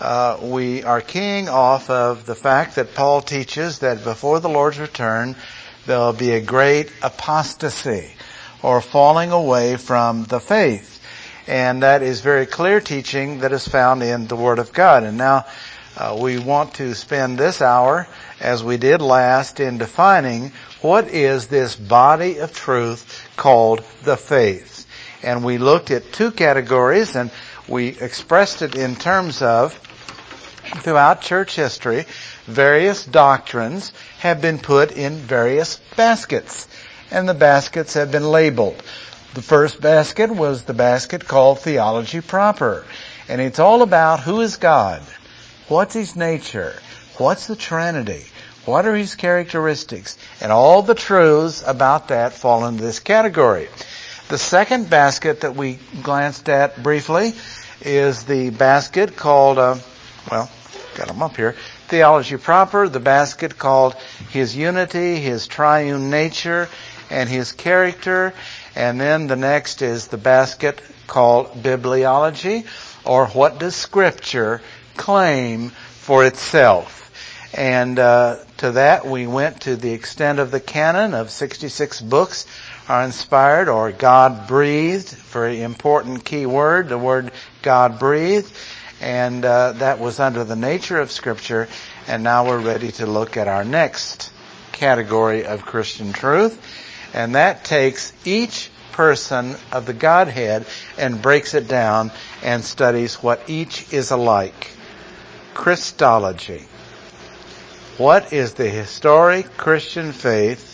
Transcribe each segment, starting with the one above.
we are keying off of the fact that Paul teaches that before the Lord's return, there will be a great apostasy, or falling away from the faith. And that is very clear teaching that is found in the Word of God. And now we want to spend this hour, as we did last, in defining what is this body of truth called the faith. And we looked at two categories, and we expressed it in terms of, throughout church history, various doctrines have been put in various baskets, and the baskets have been labeled. The first basket was the basket called theology proper, and it's all about who is God, what's His nature, what's the Trinity, what are His characteristics, and all the truths about that fall into this category. The second basket that we glanced at briefly is the basket called, got them up here, theology proper, the basket called His unity, His triune nature, and His character. And then the next is the basket called bibliology, or what does Scripture claim for itself. And to that we went to the extent of the canon of 66 books are inspired or God-breathed, very important key word, the word God-breathed. And that was under the nature of Scripture. And now we're ready to look at our next category of Christian truth. And that takes each person of the Godhead and breaks it down and studies what each is alike. Christology. What is the historic Christian faith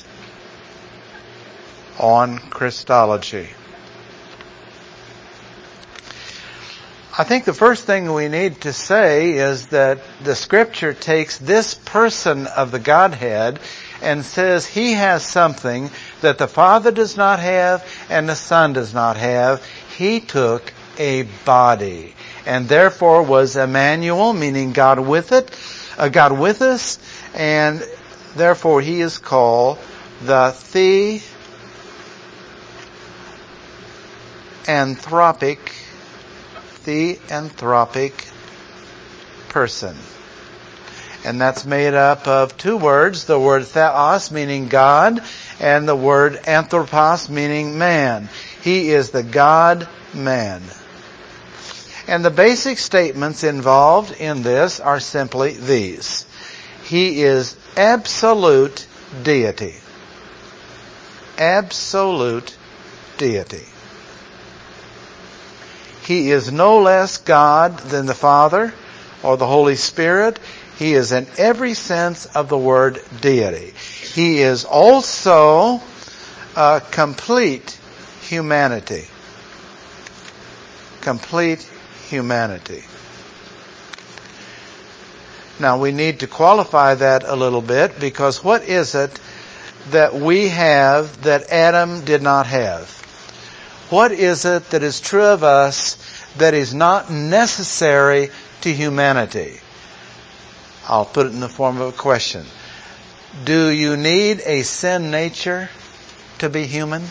on Christology? I think the first thing we need to say is that the Scripture takes this person of the Godhead and says He has something that the Father does not have and the Son does not have. He took a body, and therefore was Emmanuel, meaning God with us, and therefore He is called the theanthropic person. And that's made up of two words, the word theos, meaning God, and the word anthropos, meaning man. He is the God-man. And the basic statements involved in this are simply these. He is absolute deity. Absolute deity. He is no less God than the Father or the Holy Spirit. He is in every sense of the word deity. He is also complete humanity. Complete humanity. Now we need to qualify that a little bit, because what is it that we have that Adam did not have? What is it that is true of us that is not necessary to humanity? I'll put it in the form of a question. Do you need a sin nature to be human?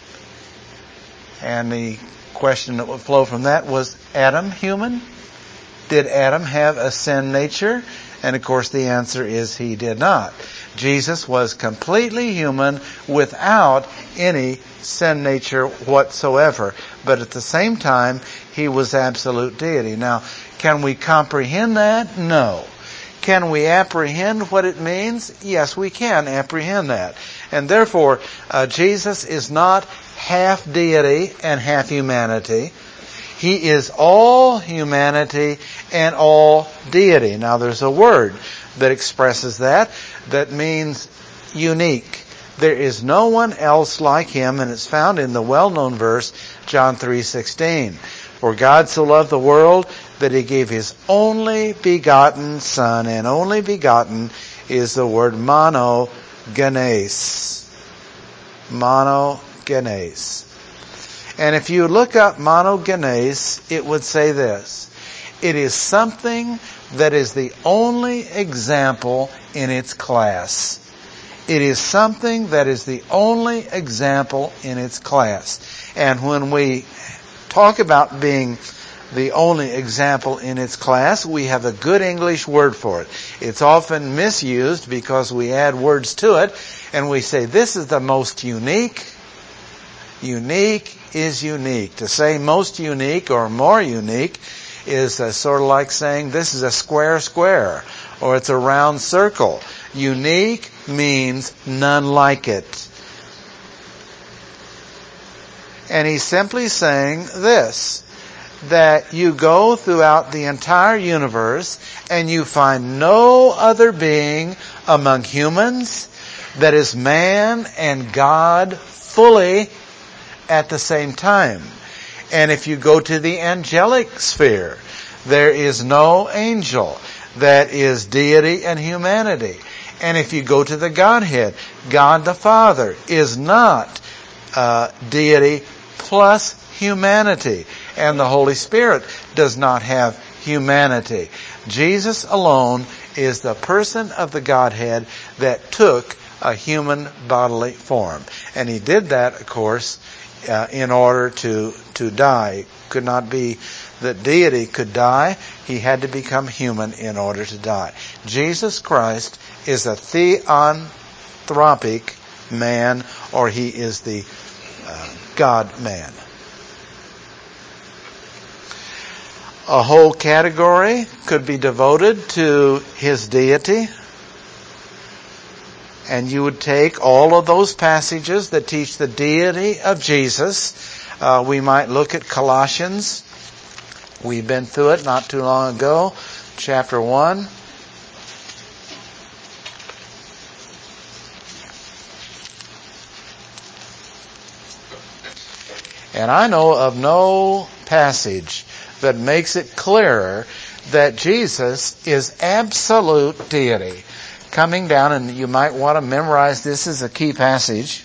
And the question that would flow from that was, Adam human? Did Adam have a sin nature? And of course the answer is he did not. Jesus was completely human without any sin nature whatsoever. But at the same time, He was absolute deity. Now, can we comprehend that? No. Can we apprehend what it means? Yes, we can apprehend that. And therefore, Jesus is not half deity and half humanity. He is all humanity and all deity. Now, there's a word that expresses that means unique. There is no one else like Him, and it's found in the well-known verse, John 3:16. For God so loved the world that He gave His only begotten Son, and only begotten is the word monogenes. Monogenes. And if you look up monogenes, it would say this. It is something that is the only example in its class. It is something that is the only example in its class. And when we talk about being the only example in its class. We have a good English word for it. It's often misused because we add words to it and we say this is the most unique. Unique is unique. To say most unique or more unique is sort of like saying this is a square or it's a round circle. Unique means none like it. And he's simply saying this, that you go throughout the entire universe and you find no other being among humans that is man and God fully at the same time. And if you go to the angelic sphere, there is no angel that is deity and humanity. And if you go to the Godhead, God the Father is not deity plus humanity. And the Holy Spirit does not have humanity. Jesus alone is the person of the Godhead that took a human bodily form. And he did that, of course, in order to die. It could not be that deity could die. He had to become human in order to die. Jesus Christ is a theanthropic man, or he is the God-man. A whole category could be devoted to his deity. And you would take all of those passages that teach the deity of Jesus. We might look at Colossians. We've been through it not too long ago. Chapter 1. And I know of no passage that makes it clearer that Jesus is absolute deity. Coming down, and you might want to memorize this as a key passage.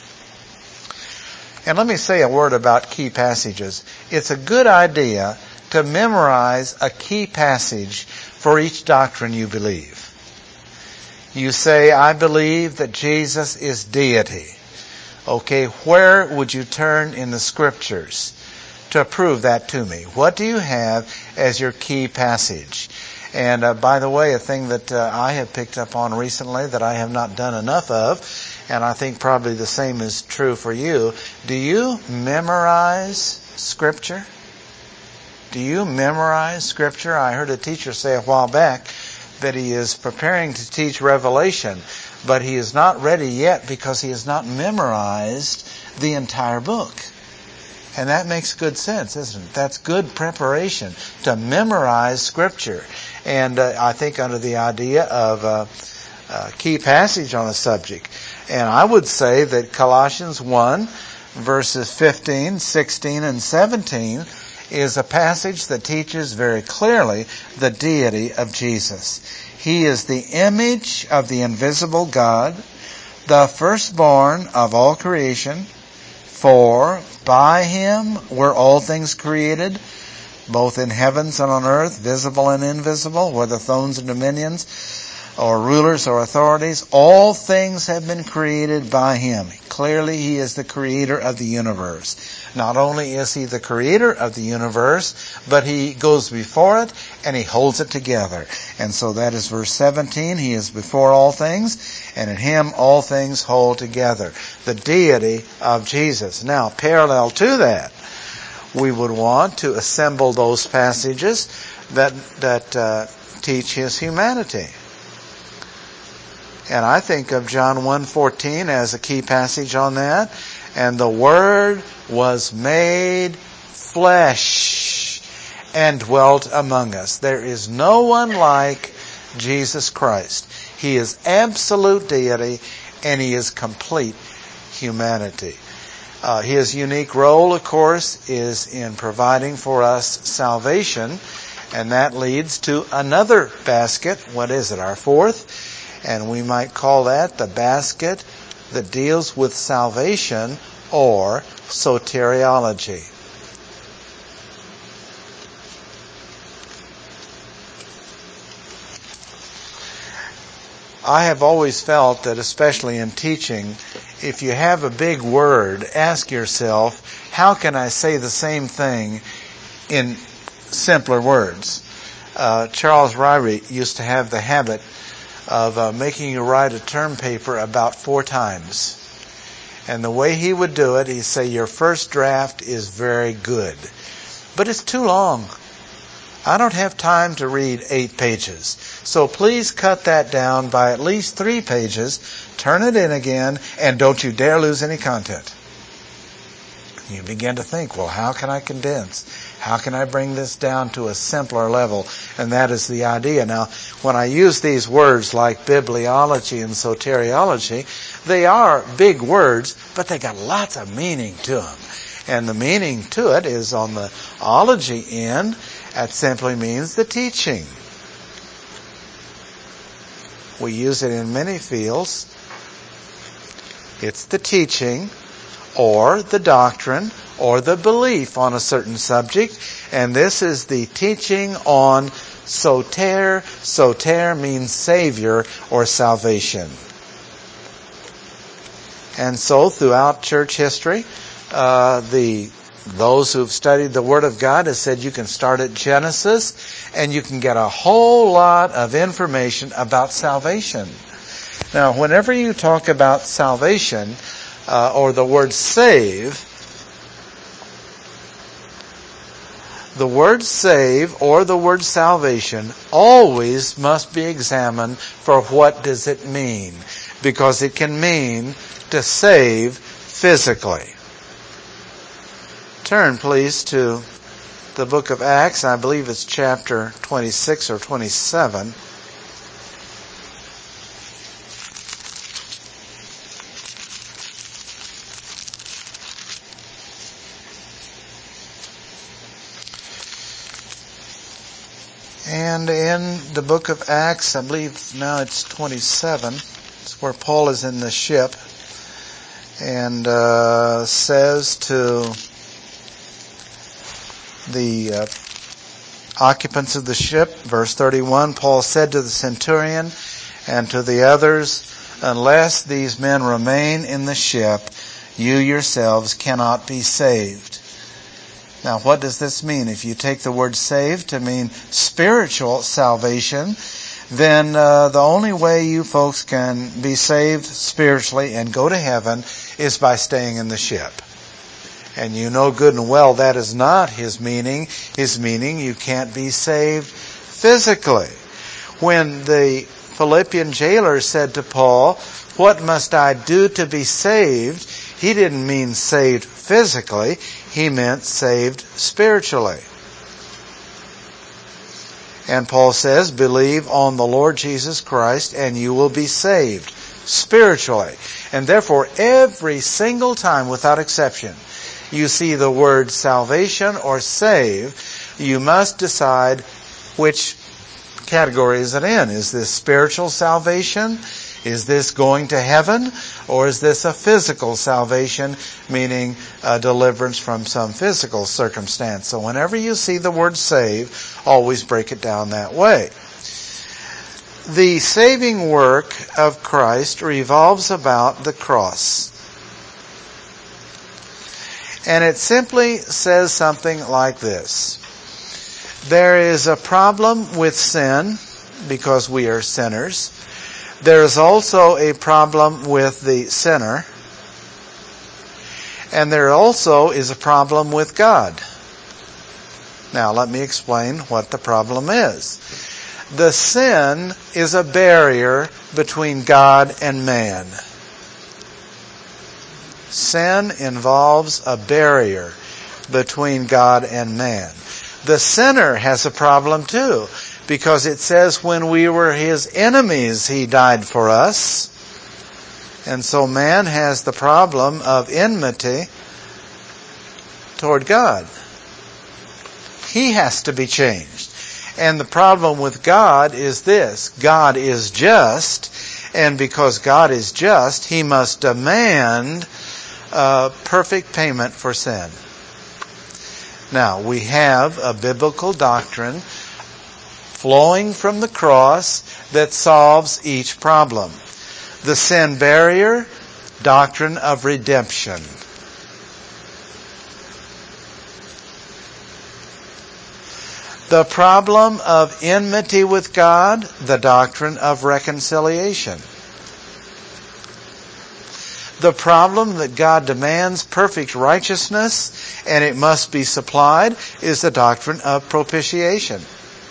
And let me say a word about key passages. It's a good idea to memorize a key passage for each doctrine you believe. You say, I believe that Jesus is deity. Okay, where would you turn in the Scriptures to prove that to me? What do you have as your key passage? And by the way, a thing that I have picked up on recently that I have not done enough of, and I think probably the same is true for you, do you memorize Scripture? Do you memorize Scripture? I heard a teacher say a while back that he is preparing to teach Revelation, but he is not ready yet because he has not memorized the entire book. And that makes good sense, isn't it? That's good preparation to memorize Scripture. And I think under the idea of a key passage on the subject. And I would say that Colossians 1, verses 15, 16, and 17 is a passage that teaches very clearly the deity of Jesus. He is the image of the invisible God, the firstborn of all creation. For by him were all things created, both in heavens and on earth, visible and invisible, whether thrones and dominions, or rulers or authorities. All things have been created by him. Clearly, he is the creator of the universe. Not only is he the creator of the universe, but he goes before it and he holds it together. And so that is verse 17. He is before all things, and in him all things hold together. The deity of Jesus. Now, parallel to that, we would want to assemble those passages that teach his humanity. And I think of John 1:14 as a key passage on that. And the Word was made flesh and dwelt among us. There is no one like Jesus Christ. He is absolute deity and he is complete humanity. His unique role, of course, is in providing for us salvation. And that leads to another basket. What is it? Our fourth. And we might call that the basket that deals with salvation or soteriology. I have always felt that, especially in teaching, if you have a big word, ask yourself, how can I say the same thing in simpler words. Charles Ryrie used to have the habit of making you write a term paper about 4 times. And the way he would do it, he'd say, your first draft is very good, but it's too long. I don't have time to read 8 pages. So please cut that down by at least 3 pages, turn it in again, and don't you dare lose any content. You begin to think, well, how can I condense? How can I bring this down to a simpler level? And that is the idea. Now, when I use these words like bibliology and soteriology, they are big words, but they got lots of meaning to them. And the meaning to it is on the ology end. That simply means the teaching. We use it in many fields. It's the teaching, or the doctrine, or the belief on a certain subject. And this is the teaching on soter. Soter means Savior or salvation. And so throughout church history, those who've studied the Word of God have said you can start at Genesis and you can get a whole lot of information about salvation. Now, whenever you talk about salvation, or the word save, the word save or the word salvation always must be examined for what does it mean. Because it can mean to save physically. Turn, please, to the book of Acts. I believe it's chapter 26 or 27. And in the book of Acts, I believe now it's 27. It's where Paul is in the ship and says to the occupants of the ship, verse 31, Paul said to the centurion and to the others, unless these men remain in the ship, you yourselves cannot be saved. Now, what does this mean? If you take the word saved to mean spiritual salvation, then the only way you folks can be saved spiritually and go to heaven is by staying in the ship. And you know good and well that is not his meaning. His meaning, you can't be saved physically. When the Philippian jailer said to Paul, what must I do to be saved? He didn't mean saved physically. He meant saved spiritually. And Paul says, believe on the Lord Jesus Christ and you will be saved spiritually. And therefore, every single time, without exception, you see the word salvation or save, you must decide which category is it in. Is this spiritual salvation? Is this going to heaven? Or is this a physical salvation, meaning a deliverance from some physical circumstance? So whenever you see the word save, always break it down that way. The saving work of Christ revolves about the cross. And it simply says something like this. There is a problem with sin because we are sinners. There is also a problem with the sinner. And there also is a problem with God. Now let me explain what the problem is. The sin is a barrier between God and man. Sin involves a barrier between God and man. The sinner has a problem too, because it says when we were his enemies, he died for us. And so man has the problem of enmity toward God. He has to be changed. And the problem with God is this. God is just, and because God is just, he must demand perfect payment for sin. Now, we have a biblical doctrine flowing from the cross that solves each problem. The sin barrier, doctrine of redemption. The problem of enmity with God, the doctrine of reconciliation. The problem that God demands perfect righteousness and it must be supplied is the doctrine of propitiation.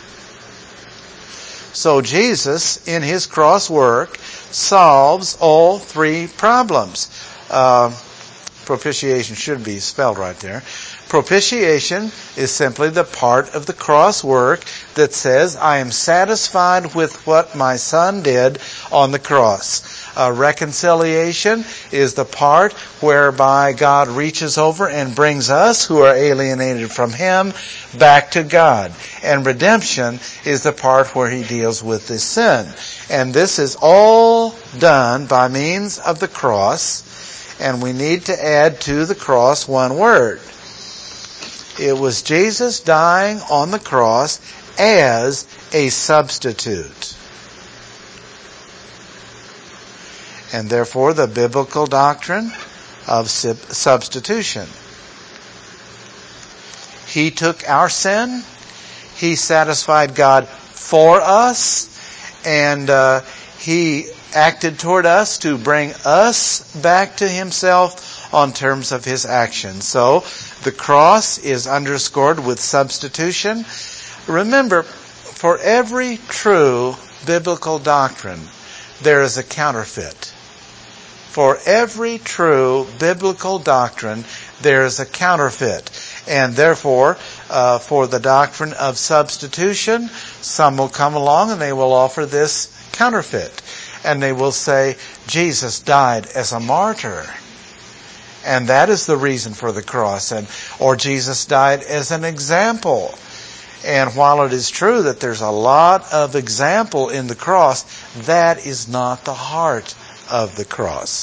So Jesus, in his cross work, solves all three problems. Propitiation should be spelled right there. Propitiation is simply the part of the cross work that says, I am satisfied with what my Son did on the cross. Reconciliation is the part whereby God reaches over and brings us who are alienated from Him back to God. And redemption is the part where He deals with this sin. And this is all done by means of the cross. And we need to add to the cross one word. It was Jesus dying on the cross as a substitute. And therefore the biblical doctrine of substitution. He took our sin. He satisfied God for us. And He acted toward us to bring us back to Himself on terms of His action. So the cross is underscored with substitution. Remember, for every true biblical doctrine, there is a counterfeit. For every true biblical doctrine, there is a counterfeit. And therefore, for the doctrine of substitution, some will come along and they will offer this counterfeit. And they will say, Jesus died as a martyr. And that is the reason for the cross. Or Jesus died as an example. And while it is true that there's a lot of example in the cross, that is not the heart of the cross.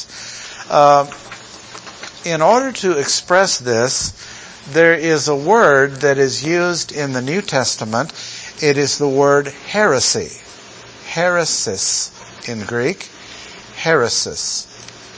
In order to express this, there is a word that is used in the New Testament. It is the word heresy. Heresis in Greek. Heresis.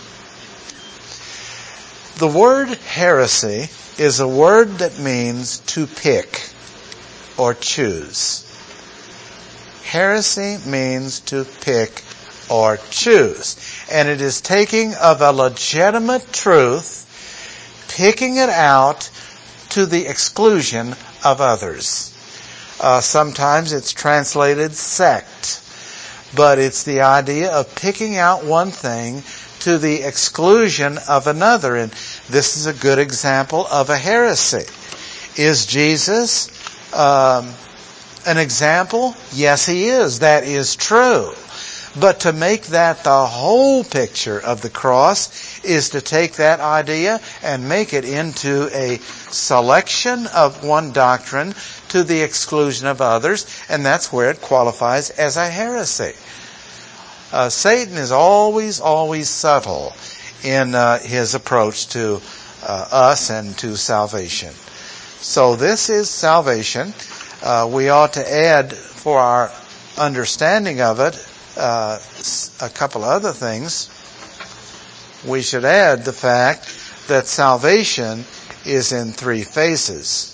The word heresy is a word that means to pick or choose. Heresy means to pick or choose. And it is taking of a legitimate truth, picking it out to the exclusion of others. Sometimes it's translated sect, but it's the idea of picking out one thing to the exclusion of another. And this is a good example of a heresy. Is Jesus an example? Yes, He is. That is true. But to make that the whole picture of the cross is to take that idea and make it into a selection of one doctrine to the exclusion of others, and that's where it qualifies as a heresy. Satan is always subtle in his approach to us and to salvation. So this is salvation. We ought to add, for our understanding of it, a couple other things. We should add the fact that salvation is in three phases.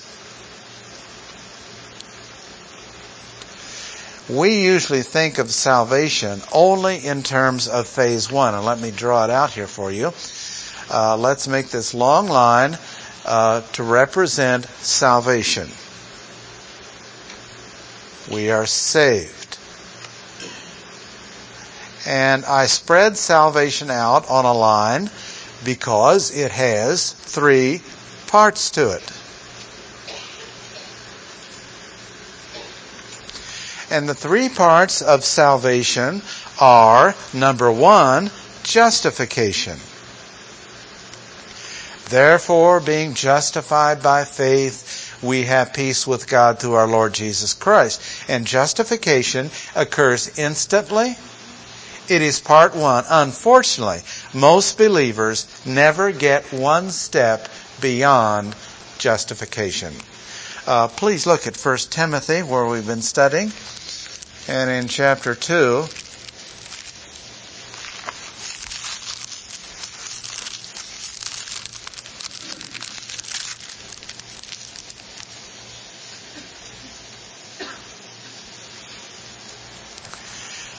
We usually think of salvation only in terms of phase one. And let me draw it out here for you. Let's make this long line to represent salvation. We are saved. And I spread salvation out on a line because it has three parts to it. And the three parts of salvation are, number one, justification. Therefore, being justified by faith, we have peace with God through our Lord Jesus Christ. And justification occurs instantly. It is part one. Unfortunately, most believers never get one step beyond justification. Please look at 1 Timothy, where we've been studying. And in chapter 2,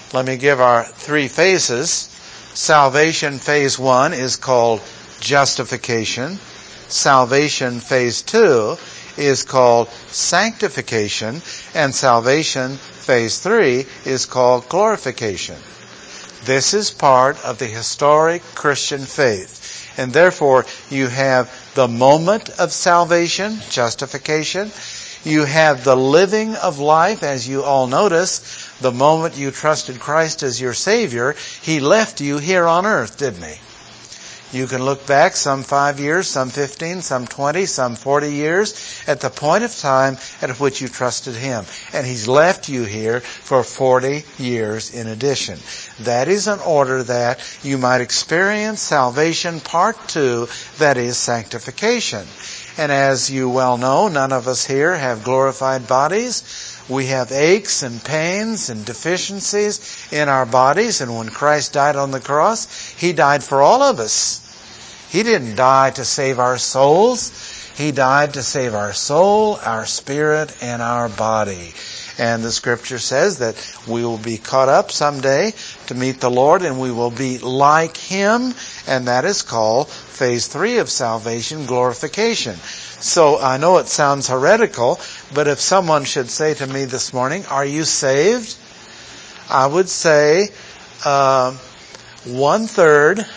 Let me give our three phases. Salvation phase 1 is called justification. Salvation phase 2 is called sanctification. And salvation phase 3 is called glorification. This is part of the historic Christian faith. And therefore, you have the moment of salvation, justification. You have the living of life, as you all notice. The moment you trusted Christ as your Savior, He left you here on earth, didn't He? You can look back some 5 years, some 15, some 20, some 40 years at the point of time at which you trusted Him. And He's left you here for 40 years in addition. That is in order that you might experience salvation part 2, that is sanctification. And as you well know, none of us here have glorified bodies. We have aches and pains and deficiencies in our bodies. And when Christ died on the cross, He died for all of us. He didn't die to save our souls. He died to save our soul, our spirit, and our body. And the Scripture says that we will be caught up someday to meet the Lord, and we will be like Him. And that is called phase 3 of salvation, glorification. So I know it sounds heretical, but if someone should say to me this morning, "Are you saved?" I would say 1/3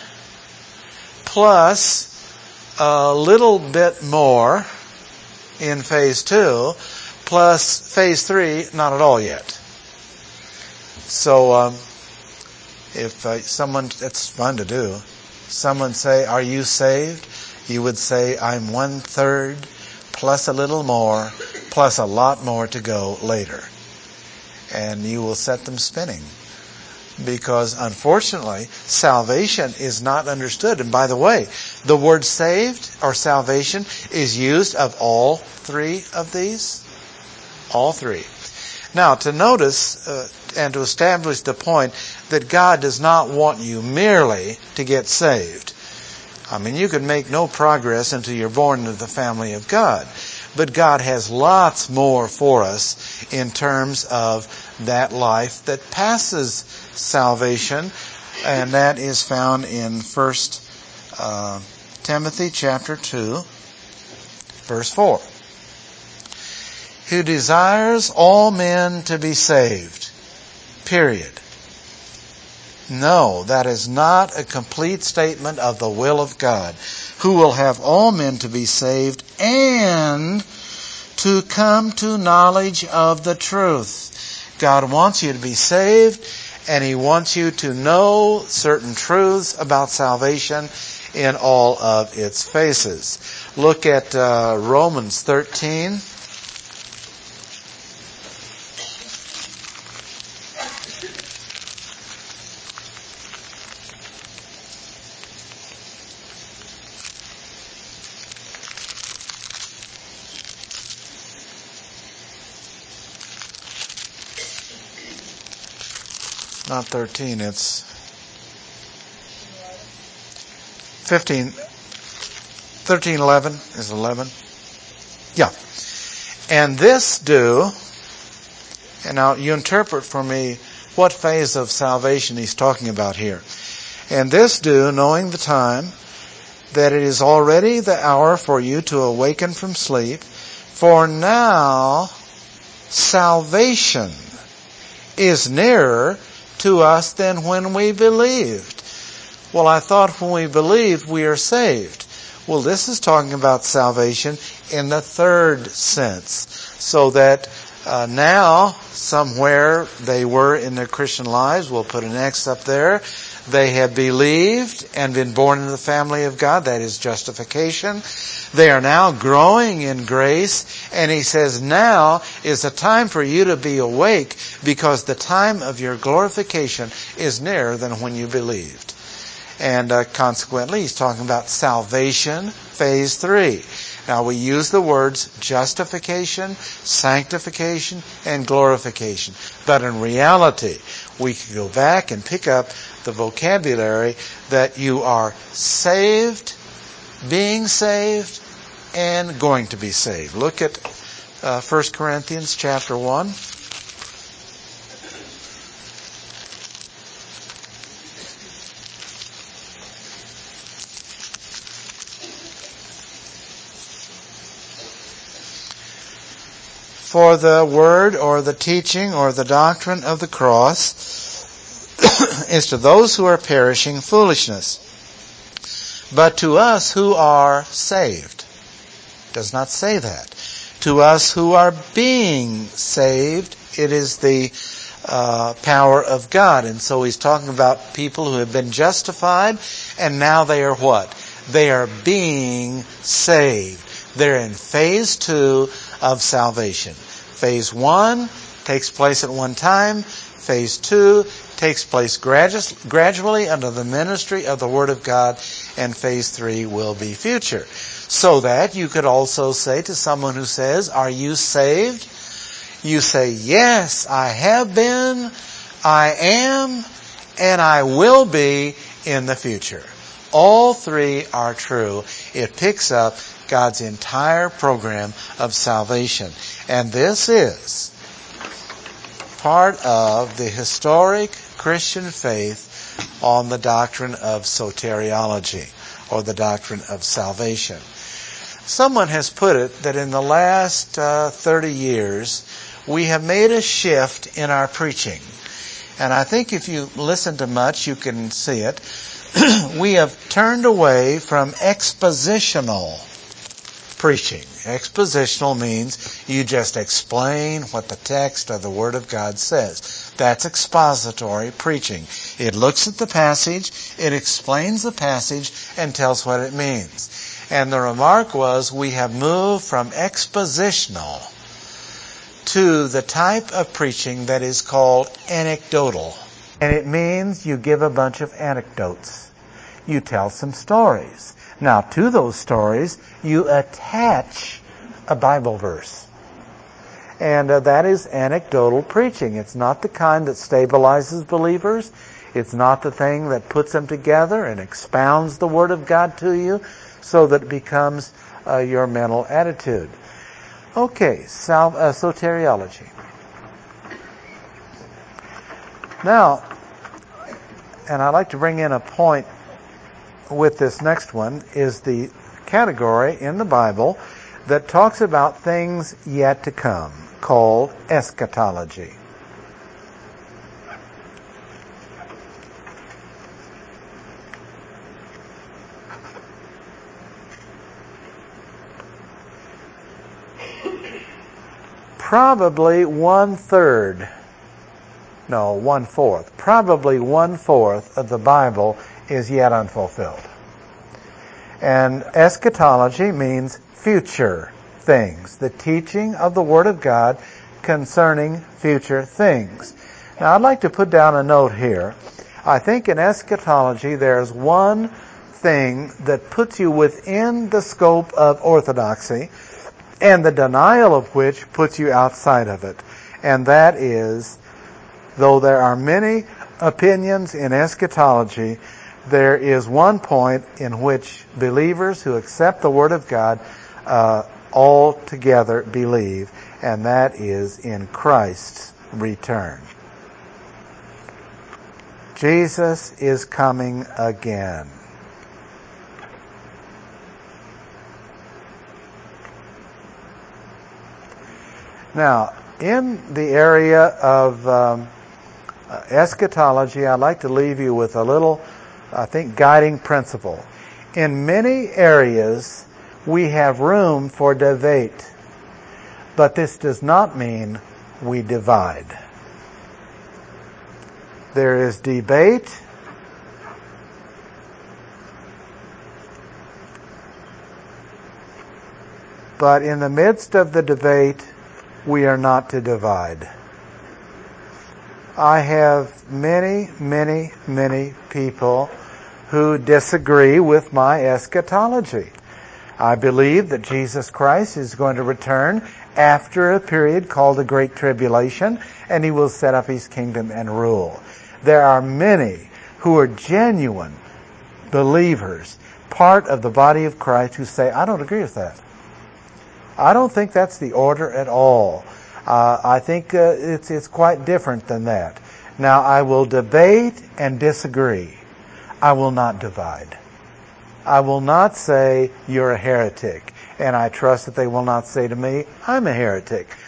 plus a little bit more in phase 2 plus phase 3 not at all yet. So if someone, it's fun to do, someone say, "Are you saved?" You would say, "I'm 1/3 plus a little more plus a lot more to go later." And you will set them spinning. Because unfortunately, salvation is not understood. And by the way, the word saved or salvation is used of all three of these. All three. Now, to notice and to establish the point that God does not want you merely to get saved. I mean, you can make no progress until you're born into the family of God. But God has lots more for us in terms of that life that passes salvation. And that is found in 1 Timothy chapter 2, verse 4. Who desires all men to be saved. Period. No, that is not a complete statement of the will of God. Who will have all men to be saved and to come to knowledge of the truth. God wants you to be saved, and He wants you to know certain truths about salvation in all of its phases. Look at Romans 13. Not 13, it's 15. 13:11 is 11. Yeah. And this do, and now you interpret for me what phase of salvation he's talking about here. And this do, knowing the time, that it is already the hour for you to awaken from sleep, for now salvation is nearer to us than when we believed. Well, I thought when we believed we are saved. Well, this is talking about salvation in the third sense. So that now, somewhere they were in their Christian lives, we'll put an X up there, they have believed and been born into the family of God. That is justification. They are now growing in grace. And he says, now is the time for you to be awake, because the time of your glorification is nearer than when you believed. And consequently, he's talking about salvation, phase 3. Now, we use the words justification, sanctification, and glorification. But in reality, we can go back and pick up the vocabulary that you are saved, being saved, and going to be saved. Look at 1 Corinthians chapter 1. For the word or the teaching or the doctrine of the cross is to those who are perishing foolishness. But to us who are saved, does not say that. To us who are being saved, it is the power of God. And so he's talking about people who have been justified, and now they are what? They are being saved. They're in phase 2 of salvation. Phase 1 takes place at one time. Phase 2 takes place gradually under the ministry of the Word of God, and phase 3 will be future. So that you could also say to someone who says, "Are you saved?" You say, "Yes, I have been, I am, and I will be in the future." All three are true. It picks up God's entire program of salvation. And this is part of the historic Christian faith on the doctrine of soteriology, or the doctrine of salvation. Someone has put it that in the last 30 years, we have made a shift in our preaching. And I think if you listen to much, you can see it. We have turned away from expositional preaching. Expositional means you just explain what the text or the Word of God says. That's expository preaching. It looks at the passage, it explains the passage, and tells what it means. And the remark was, we have moved from expositional to the type of preaching that is called anecdotal. And it means you give a bunch of anecdotes. You tell some stories. Now, to those stories, you attach a Bible verse. And that is anecdotal preaching. It's not the kind that stabilizes believers. It's not the thing that puts them together and expounds the Word of God to you so that it becomes your mental attitude. Okay, soteriology. Now, and I'd like to bring in a point with this next one, is the category in the Bible that talks about things yet to come, called eschatology. Probably one-fourth of the Bible is yet unfulfilled. And eschatology means future things, the teaching of the Word of God concerning future things. Now, I'd like to put down a note here. I think in eschatology there's one thing that puts you within the scope of orthodoxy, and the denial of which puts you outside of it. And that is, though there are many opinions in eschatology, there is one point in which believers who accept the Word of God all together believe, and that is in Christ's return. Jesus is coming again. Now, in the area of eschatology, I'd like to leave you with a little, guiding principle. In many areas, we have room for debate, but this does not mean we divide. There is debate, but in the midst of the debate, we are not to divide. I have many people who disagree with my eschatology. I believe that Jesus Christ is going to return after a period called the Great Tribulation, and He will set up His kingdom and rule. There are many who are genuine believers, part of the body of Christ, who say, I don't agree with that. I don't think that's the order at all. I think it's quite different than that. Now, I will debate and disagree. I will not divide. I will not say, you're a heretic. And I trust that they will not say to me, I'm a heretic.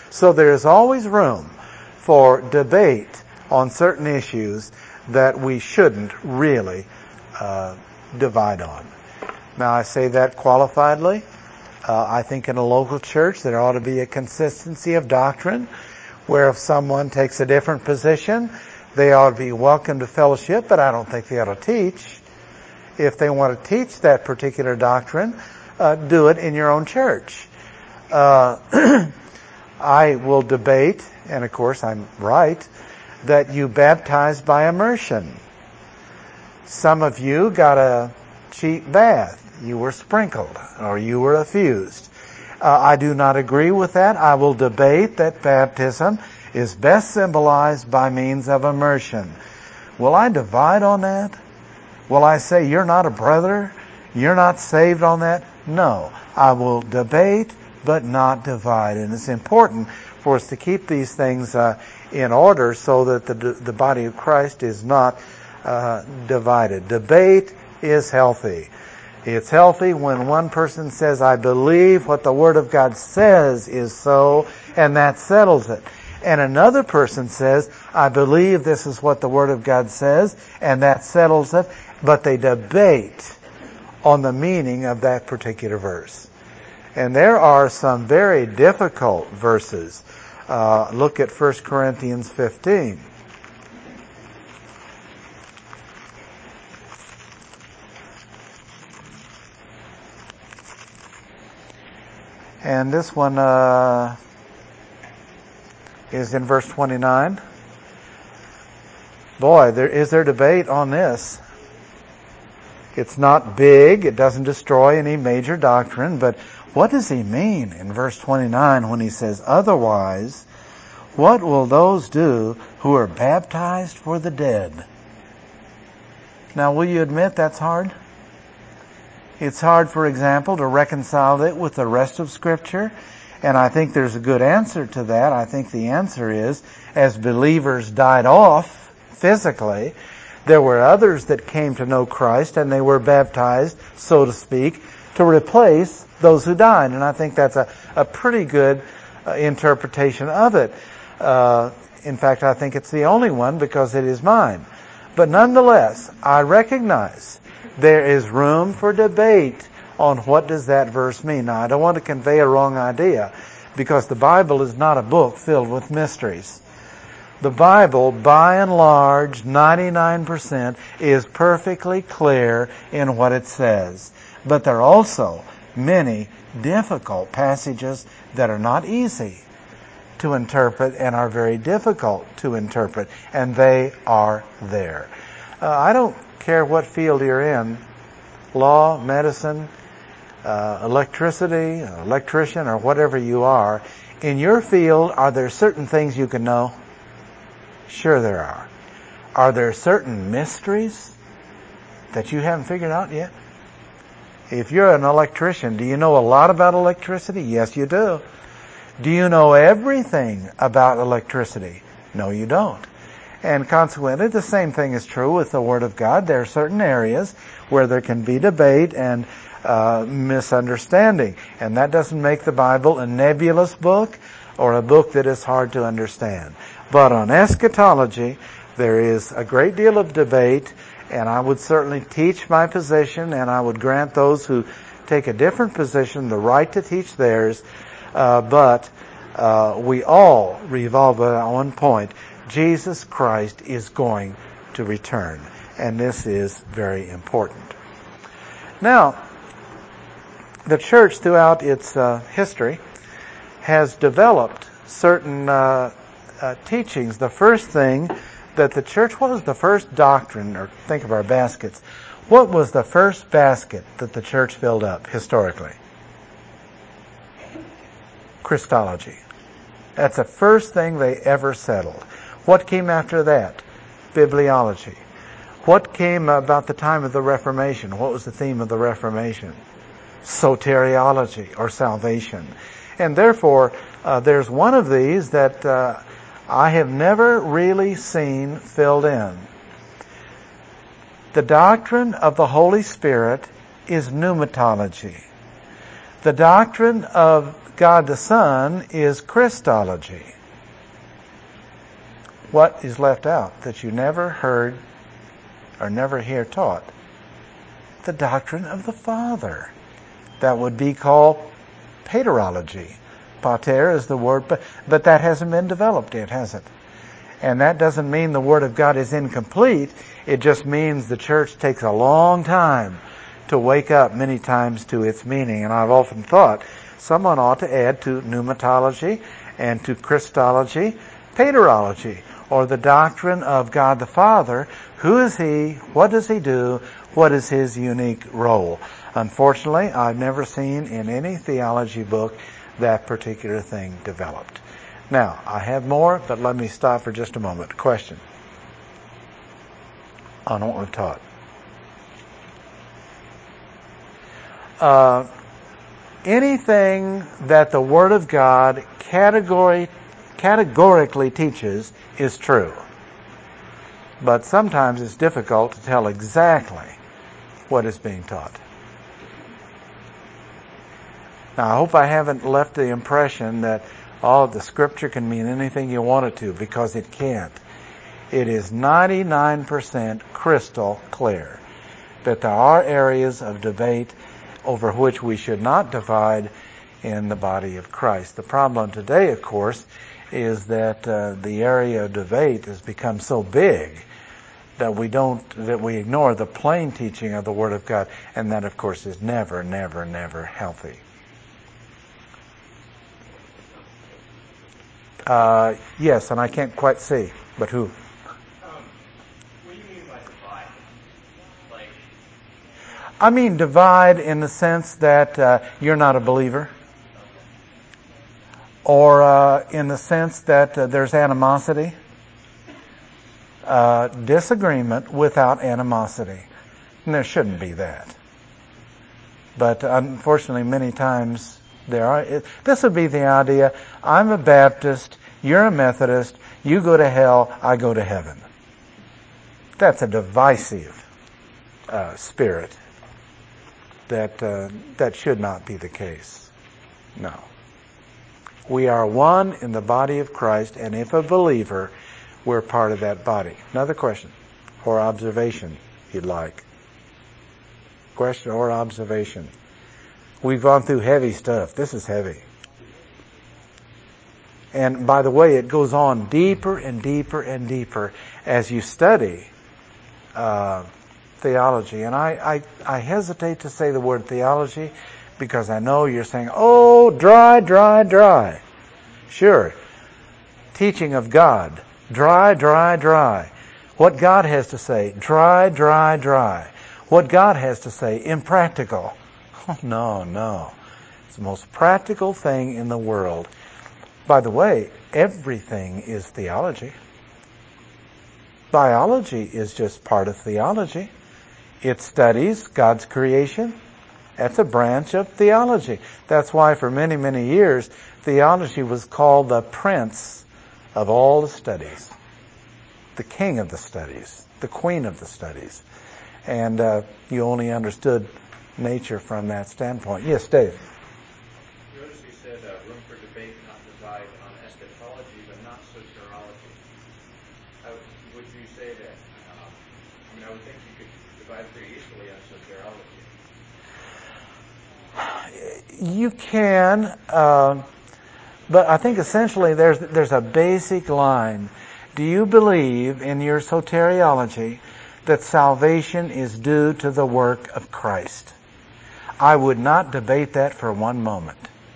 So there is always room for debate on certain issues that we shouldn't really divide on. Now, I say that qualifiedly. I think in a local church there ought to be a consistency of doctrine, where if someone takes a different position, they ought to be welcome to fellowship, but I don't think they ought to teach. If they want to teach that particular doctrine, do it in your own church. I will debate, and of course I'm right, that you baptize by immersion. Some of you got a cheap bath. You were sprinkled, or you were effused. I do not agree with that. I will debate that baptism is best symbolized by means of immersion. Will I divide on that? Will I say you're not a brother? You're not saved on that? No. I will debate but not divide. And it's important for us to keep these things in order so that the body of Christ is not divided. Debate is healthy. It's healthy when one person says, I believe what the Word of God says is so, and that settles it. And another person says, I believe this is what the Word of God says, and that settles it. But they debate on the meaning of that particular verse. And there are some very difficult verses. Look at 1 Corinthians 15. And this one is in verse 29. Boy, is there debate on this. It's not big. It doesn't destroy any major doctrine. But what does he mean in verse 29 when he says, otherwise, what will those do who are baptized for the dead? Now, will you admit that's hard? It's hard, for example, to reconcile it with the rest of Scripture. And I think there's a good answer to that. I think the answer is, as believers died off physically, there were others that came to know Christ and they were baptized, so to speak, to replace those who died. And I think that's a pretty good interpretation of it. In fact, I think it's the only one because it is mine. But nonetheless, I recognize there is room for debate on what does that verse mean. Now, I don't want to convey a wrong idea because the Bible is not a book filled with mysteries. The Bible, by and large, 99% is perfectly clear in what it says. But there are also many difficult passages that are not easy to interpret and are very difficult to interpret. And they are there. I don't care what field you're in, law, medicine, electricity, electrician, or whatever you are. In your field, are there certain things you can know? Sure there are. Are there certain mysteries that you haven't figured out yet? If you're an electrician, do you know a lot about electricity? Yes, you do. Do you know everything about electricity? No, you don't. And consequently, the same thing is true with the Word of God. There are certain areas where there can be debate and misunderstanding. And that doesn't make the Bible a nebulous book or a book that is hard to understand. But on eschatology, there is a great deal of debate, and I would certainly teach my position, and I would grant those who take a different position the right to teach theirs. But we all revolve around one point. Jesus Christ is going to return, and this is very important. Now, the church throughout its history has developed certain teachings. The first thing that the church, what was the first doctrine, or think of our baskets, what was the first basket that the church filled up historically? Christology. That's the first thing they ever settled. What came after that? Bibliology. What came about the time of the Reformation? What was the theme of the Reformation? Soteriology, or salvation. And therefore, there's one of these that I have never really seen filled in. The doctrine of the Holy Spirit is pneumatology. The doctrine of God the Son is Christology. What is left out that you never heard or never hear taught? The doctrine of the Father. That would be called paterology. Pater is the word, but that hasn't been developed yet, has it? And that doesn't mean the Word of God is incomplete. It just means the church takes a long time to wake up many times to its meaning. And I've often thought someone ought to add to pneumatology and to Christology, paterology, or the doctrine of God the Father. Who is He? What does He do? What is His unique role? Unfortunately, I've never seen in any theology book that particular thing developed. Now, I have more, but let me stop for just a moment. Question on what we've taught. Anything that the Word of God categorically teaches is true. But sometimes it's difficult to tell exactly what is being taught. Now, I hope I haven't left the impression that the Scripture can mean anything you want it to, because it can't. It is 99% crystal clear that there are areas of debate over which we should not divide in the body of Christ. The problem today, of course, is that the area of debate has become so big that we ignore the plain teaching of the Word of God, and that, of course, is never, never, never healthy. Yes, and I can't quite see, but who? What do you mean by divide? I mean divide in the sense that you're not a believer, or in the sense that there's animosity, disagreement without animosity. And there shouldn't be that. But unfortunately, many times there are. This would be the idea: I'm a Baptist, you're a Methodist, you go to hell, I go to heaven. That's a divisive spirit. That should not be the case. No. We are one in the body of Christ, and if a believer, we're part of that body. Another question or observation, if you'd like. Question or observation. We've gone through heavy stuff. This is heavy. And by the way, it goes on deeper and deeper and deeper as you study theology. And I hesitate to say the word theology because I know you're saying, oh, dry, dry, dry. Sure. Teaching of God. Dry, dry, dry. What God has to say. Dry, dry, dry. What God has to say. Impractical. Oh, no. It's the most practical thing in the world. By the way, everything is theology. Biology is just part of theology. It studies God's creation. That's a branch of theology. That's why for many, many years, theology was called the prince of all the studies. The king of the studies. The queen of the studies. And you only understood nature from that standpoint. Yes, Dave? Notice you said room for debate, not divide on eschatology, but not soteriology. Would you say that? I would think you could divide pretty easily on soteriology. You can, but I think essentially there's a basic line. Do you believe in your soteriology that salvation is due to the work of Christ? I would not debate that for one moment.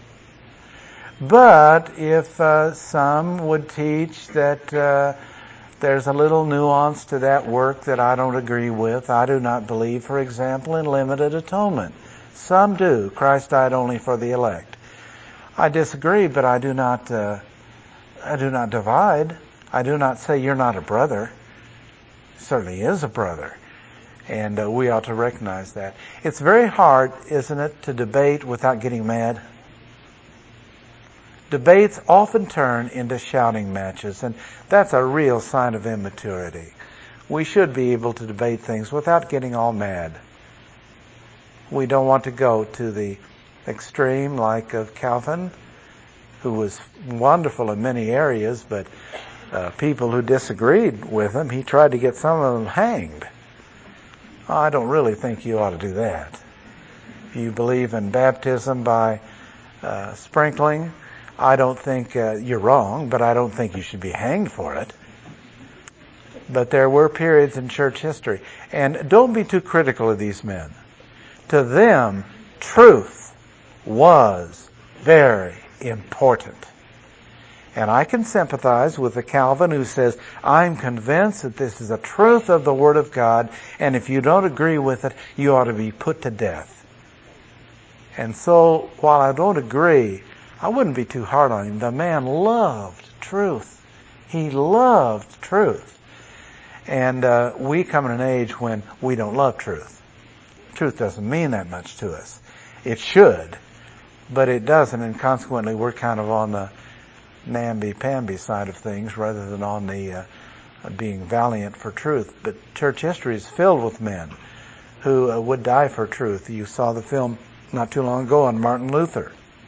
But if some would teach that there's a little nuance to that work that I don't agree with, I do not believe, for example, in limited atonement. Some do. Christ died only for the elect. I disagree, but I do not divide. I do not say you're not a brother. Certainly is a brother. And we ought to recognize that. It's very hard, isn't it, to debate without getting mad? Debates often turn into shouting matches, and that's a real sign of immaturity. We should be able to debate things without getting all mad. We don't want to go to the extreme, like of Calvin, who was wonderful in many areas, but people who disagreed with him, he tried to get some of them hanged. I don't really think you ought to do that. You believe in baptism by sprinkling. I don't think you're wrong, but I don't think you should be hanged for it. But there were periods in church history. And don't be too critical of these men. To them, truth was very important. And I can sympathize with the Calvin who says, I'm convinced that this is a truth of the Word of God, and if you don't agree with it, you ought to be put to death. And so, while I don't agree, I wouldn't be too hard on him. The man loved truth. He loved truth. And we come in an age when we don't love truth. Truth doesn't mean that much to us. It should, but it doesn't, and consequently we're kind of on the namby-pamby side of things rather than on the being valiant for truth. But church history is filled with men who would die for truth. You saw the film not too long ago on Martin Luther.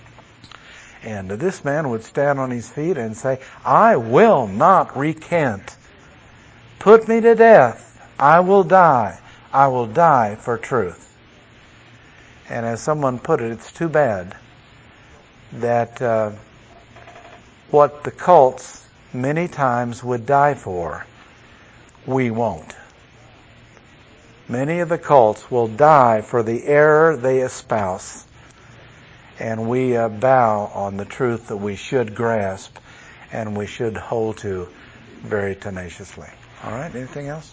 And this man would stand on his feet and say, I will not recant. Put me to death. I will die. I will die for truth. And as someone put it, it's too bad that what the cults many times would die for, we won't. Many of the cults will die for the error they espouse, and we bow on the truth that we should grasp and we should hold to very tenaciously. All right, anything else?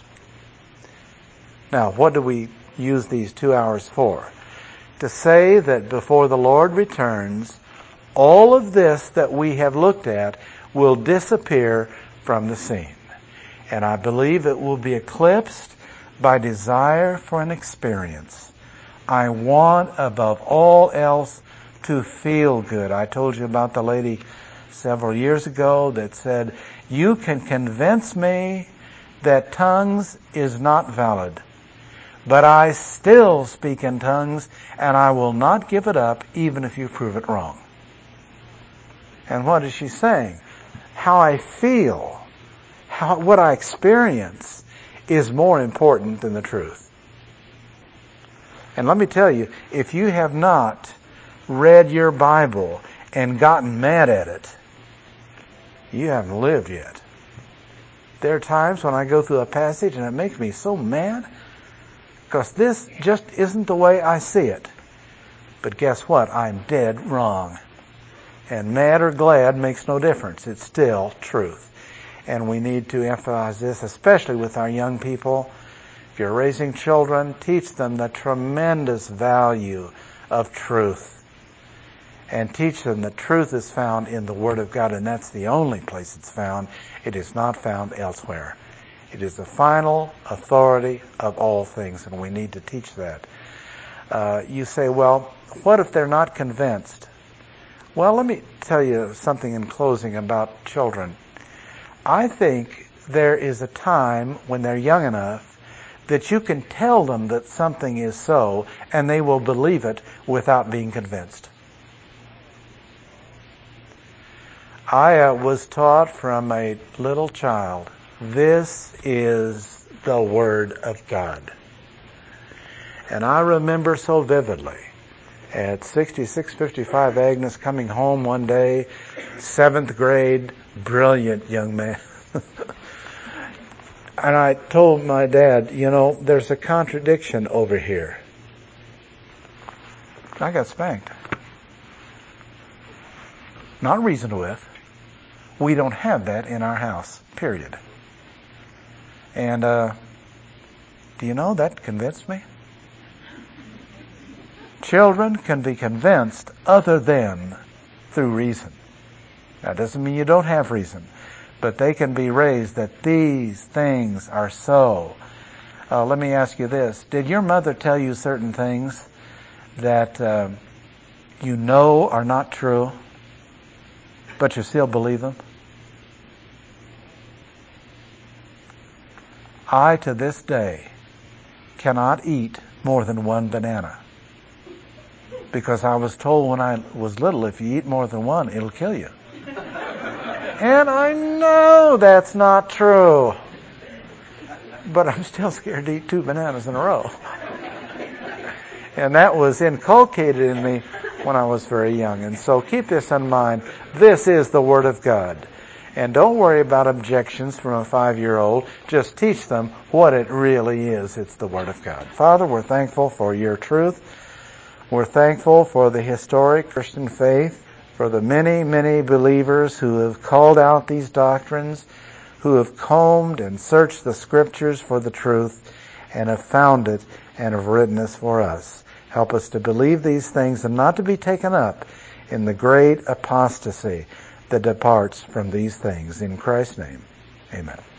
Now, what do we use these 2 hours for? To say that before the Lord returns, all of this that we have looked at will disappear from the scene. And I believe it will be eclipsed by desire for an experience. I want, above all else, to feel good. I told you about the lady several years ago that said, you can convince me that tongues is not valid, but I still speak in tongues, and I will not give it up even if you prove it wrong. And what is she saying? How I feel, what I experience is more important than the truth. And let me tell you, if you have not read your Bible and gotten mad at it, you haven't lived yet. There are times when I go through a passage and it makes me so mad because this just isn't the way I see it. But guess what? I'm dead wrong. And mad or glad makes no difference. It's still truth. And we need to emphasize this, especially with our young people. If you're raising children, teach them the tremendous value of truth. And teach them that truth is found in the Word of God, and that's the only place it's found. It is not found elsewhere. It is the final authority of all things, and we need to teach that. You say, well, what if they're not convinced? Well, let me tell you something in closing about children. I think there is a time when they're young enough that you can tell them that something is so, and they will believe it without being convinced. I was taught from a little child, this is the Word of God. And I remember so vividly at 6655 Agnes coming home one day, 7th grade, brilliant young man. And I told my dad, there's a contradiction over here. I got spanked. Not reasoned with. We don't have that in our house, period. And do you know, that convinced me? Children can be convinced other than through reason. That doesn't mean you don't have reason, but they can be raised that these things are so. Let me ask you this. Did your mother tell you certain things that you know are not true, but you still believe them? I, to this day, cannot eat more than one banana. because I was told when I was little, if you eat more than one, it'll kill you. And I know that's not true. But I'm still scared to eat 2 bananas in a row. And that was inculcated in me when I was very young. And so keep this in mind. This is the Word of God. And don't worry about objections from a 5-year-old. Just teach them what it really is. It's the Word of God. Father, we're thankful for your truth. We're thankful for the historic Christian faith, for the many, many believers who have called out these doctrines, who have combed and searched the Scriptures for the truth, and have found it and have written this for us. Help us to believe these things and not to be taken up in the great apostasy that departs from these things. In Christ's name, amen.